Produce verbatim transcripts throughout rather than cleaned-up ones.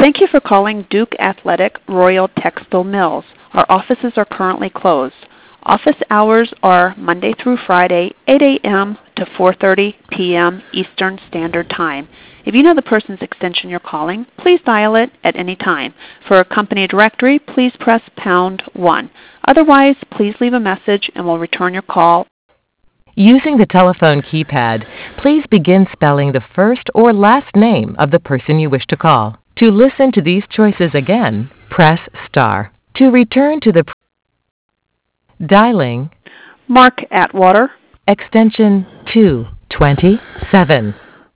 Thank you for calling Duke Athletic Royal Textile Mills. Our offices are currently closed. Office hours are Monday through Friday, eight a m to four thirty p m Eastern Standard Time. If you know the person's extension you're calling, please dial it at any time. For a company directory, please press pound one. Otherwise, please leave a message and we'll return your call. Using the telephone keypad, please begin spelling the first or last name of the person you wish to call. To listen to these choices again, press star. To return to the pr- dialing Mark Atwater. Extension two twenty-seven.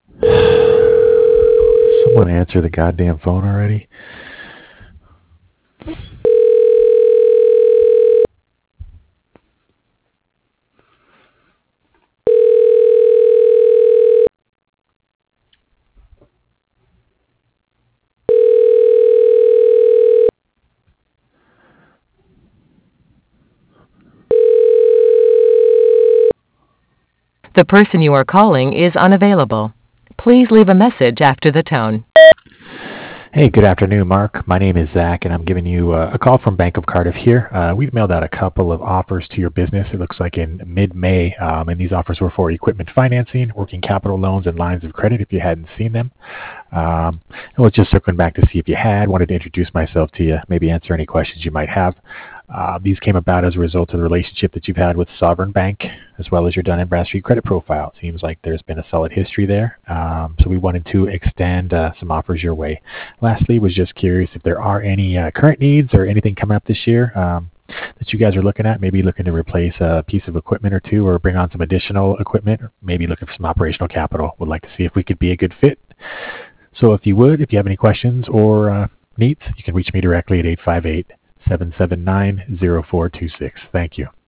Someone answer the goddamn phone already. The person you are calling is unavailable. Please leave a message after the tone. Hey, good afternoon, Mark. My name is Zach, and I'm giving you uh, a call from Bank of Cardiff here. Uh, we've mailed out a couple of offers to your business. It looks like in mid-May, um, and these offers were for equipment financing, working capital loans, and lines of credit if you hadn't seen them. Um, and was just circling back to see if you had. Wanted to introduce myself to you, maybe answer any questions you might have. Uh, these came about as a result of the relationship that you've had with Sovereign Bank, as well as your Dun and Bradstreet credit profile. It seems like there's been a solid history there, um, so we wanted to extend uh, some offers your way. Lastly, was just curious if there are any uh, current needs or anything coming up this year um, that you guys are looking at, maybe looking to replace a piece of equipment or two or bring on some additional equipment, or maybe looking for some operational capital. Would like to see if we could be a good fit. So if you would, if you have any questions or uh, needs, you can reach me directly at eight five eight, seven seven nine, zero four two six. Thank you.